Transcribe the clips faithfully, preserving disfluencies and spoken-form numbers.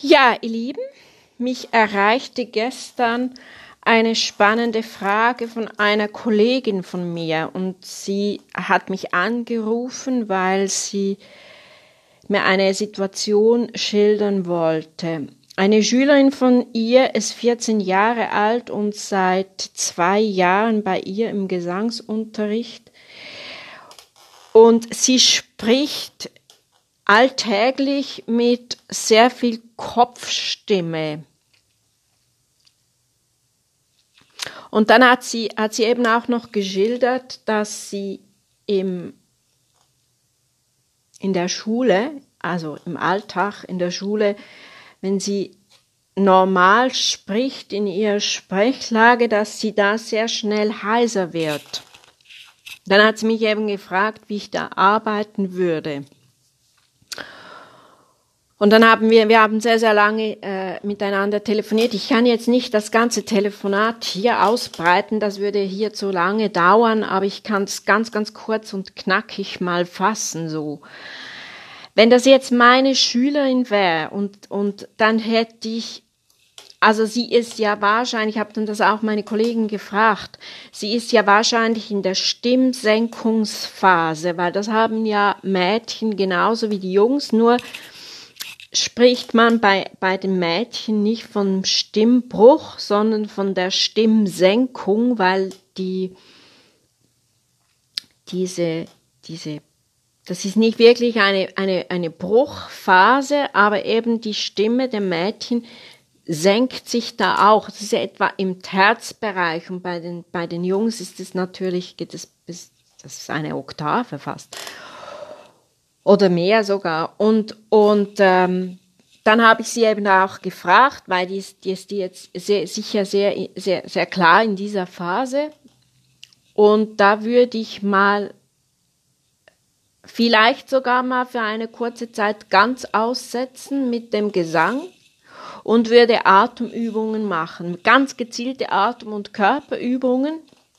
Ja, ihr Lieben, mich erreichte gestern eine spannende Frage von einer Kollegin von mir und sie hat mich angerufen, weil sie mir eine Situation schildern wollte. Eine Schülerin von ihr ist vierzehn Jahre alt und seit zwei Jahren bei ihr im Gesangsunterricht und sie spricht alltäglich mit sehr viel Kopfstimme. Und dann hat sie, hat sie eben auch noch geschildert, dass sie im, in der Schule, also im Alltag in der Schule, wenn sie normal spricht in ihrer Sprechlage, dass sie da sehr schnell heiser wird. Dann hat sie mich eben gefragt, wie ich da arbeiten würde. Und dann haben wir, wir haben sehr, sehr lange äh, miteinander telefoniert. Ich kann jetzt nicht das ganze Telefonat hier ausbreiten, das würde hier zu lange dauern, aber ich kann es ganz, ganz kurz und knackig mal fassen, so. Wenn das jetzt meine Schülerin wäre und, und dann hätte ich, also sie ist ja wahrscheinlich, ich habe dann das auch meine Kollegen gefragt, sie ist ja wahrscheinlich in der Stimmsenkungsphase, weil das haben ja Mädchen genauso wie die Jungs, nur spricht man bei, bei den Mädchen nicht vom Stimmbruch, sondern von der Stimmsenkung, weil die, diese, diese, das ist nicht wirklich eine, eine, eine Bruchphase, aber eben die Stimme der Mädchen senkt sich da auch. Das ist ja etwa im Terzbereich und bei den, bei den Jungs ist es natürlich, geht es bis, das ist eine Oktave fast. Oder mehr sogar. Und, und ähm, dann habe ich sie eben auch gefragt, weil die ist, die ist die jetzt sehr, sicher sehr, sehr, sehr klar in dieser Phase. Und da würde ich mal vielleicht sogar mal für eine kurze Zeit ganz aussetzen mit dem Gesang und würde Atemübungen machen. Ganz gezielte Atem- und Körperübungen.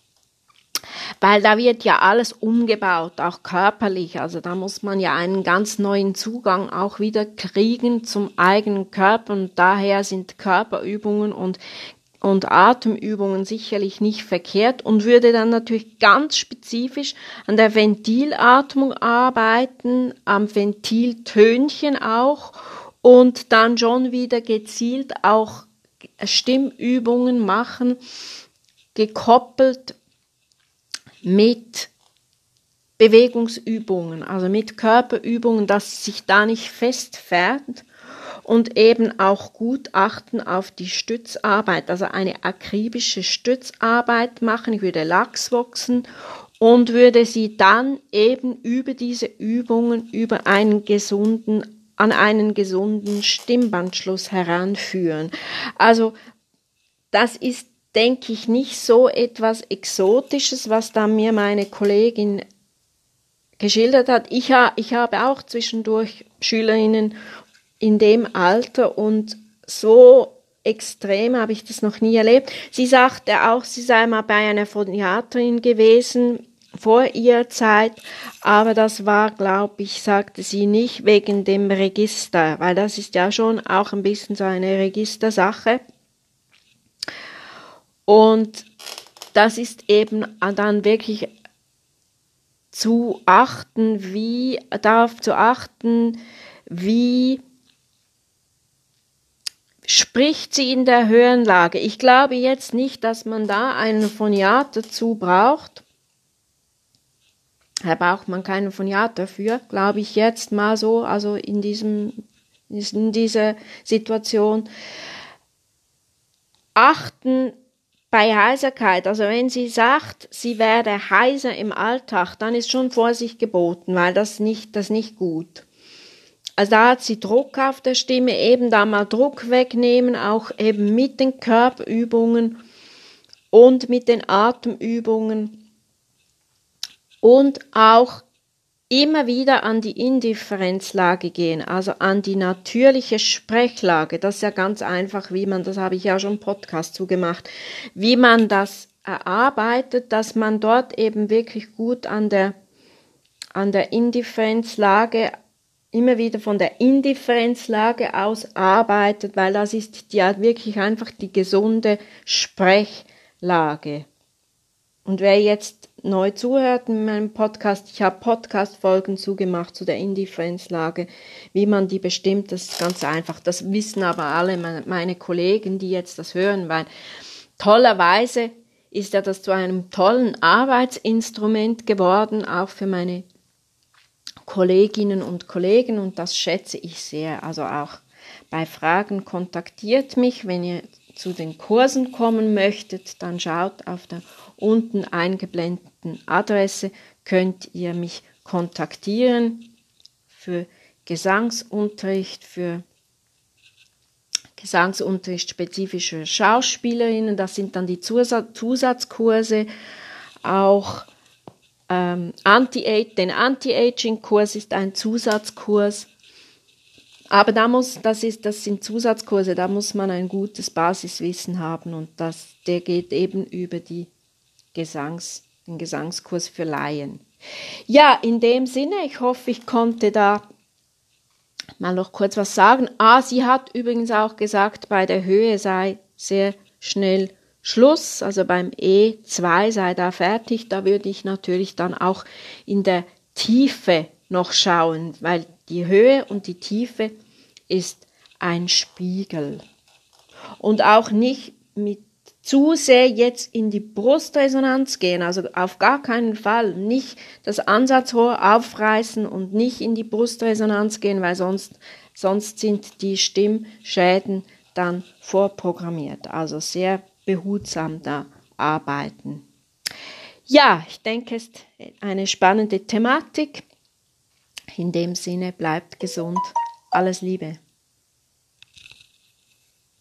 Weil da wird ja alles umgebaut, auch körperlich. Also da muss man ja einen ganz neuen Zugang auch wieder kriegen zum eigenen Körper. Und daher sind Körperübungen und, und Atemübungen sicherlich nicht verkehrt und würde dann natürlich ganz spezifisch an der Ventilatmung arbeiten, am Ventiltönchen auch und dann schon wieder gezielt auch Stimmübungen machen, gekoppelt mit Bewegungsübungen, also mit Körperübungen, dass sich da nicht festfährt und eben auch gut achten auf die Stützarbeit, also eine akribische Stützarbeit machen. Ich würde Lachsboxen und würde sie dann eben über diese Übungen über einen gesunden, an einen gesunden Stimmbandschluss heranführen. Also das ist, denke ich, nicht so etwas Exotisches, was da mir meine Kollegin geschildert hat. Ich, ha, ich habe auch zwischendurch Schülerinnen in dem Alter und so extrem habe ich das noch nie erlebt. Sie sagte auch, sie sei mal bei einer Phoniaterin gewesen vor ihrer Zeit, aber das war, glaube ich, sagte sie, nicht wegen dem Register, weil das ist ja schon auch ein bisschen so eine Registersache. Und das ist eben dann wirklich zu achten, wie, darauf zu achten, wie spricht sie in der Höhenlage. Ich glaube jetzt nicht, dass man da einen Phoniat dazu braucht. Da braucht man keinen Phoniat dafür, glaube ich jetzt mal so, also in diesem, in dieser Situation. Achten bei Heiserkeit, also wenn sie sagt, sie werde heiser im Alltag, dann ist schon Vorsicht geboten, weil das nicht, das nicht gut. Also da hat sie Druck auf der Stimme, eben da mal Druck wegnehmen, auch eben mit den Körperübungen und mit den Atemübungen und auch immer wieder an die Indifferenzlage gehen, also an die natürliche Sprechlage. Das ist ja ganz einfach, wie man, das habe ich ja schon im Podcast zugemacht, wie man das erarbeitet, dass man dort eben wirklich gut an der, an der Indifferenzlage immer wieder von der Indifferenzlage aus arbeitet, weil das ist ja wirklich einfach die gesunde Sprechlage. Und wer jetzt neu zuhört in meinem Podcast, ich habe Podcast-Folgen zugemacht zu der Indifferenzlage, wie man die bestimmt, das ist ganz einfach. Das wissen aber alle meine Kollegen, die jetzt das hören, weil tollerweise ist ja das zu einem tollen Arbeitsinstrument geworden, auch für meine Kolleginnen und Kollegen, und das schätze ich sehr. Also auch bei Fragen kontaktiert mich, wenn ihr zu den Kursen kommen möchtet, dann schaut auf der unten eingeblendeten Adresse, könnt ihr mich kontaktieren für Gesangsunterricht, für Gesangsunterricht spezifisch für Schauspielerinnen, das sind dann die Zusatz- Zusatzkurse, auch ähm, Anti- den Anti-Aging-Kurs ist ein Zusatzkurs. Aber da muss, das, ist, das sind Zusatzkurse, da muss man ein gutes Basiswissen haben, und das, der geht eben über die Gesangs, den Gesangskurs für Laien. Ja, in dem Sinne, ich hoffe, ich konnte da mal noch kurz was sagen. Ah, sie hat übrigens auch gesagt, bei der Höhe sei sehr schnell Schluss, also beim E zwei sei da fertig. Da würde ich natürlich dann auch in der Tiefe noch schauen, weil die Höhe und die Tiefe ist ein Spiegel. Und auch nicht mit zu sehr jetzt in die Brustresonanz gehen, also auf gar keinen Fall nicht das Ansatzrohr aufreißen und nicht in die Brustresonanz gehen, weil sonst, sonst sind die Stimmschäden dann vorprogrammiert. Also sehr behutsam da arbeiten. Ja, ich denke, es ist eine spannende Thematik. In dem Sinne, bleibt gesund. Alles Liebe.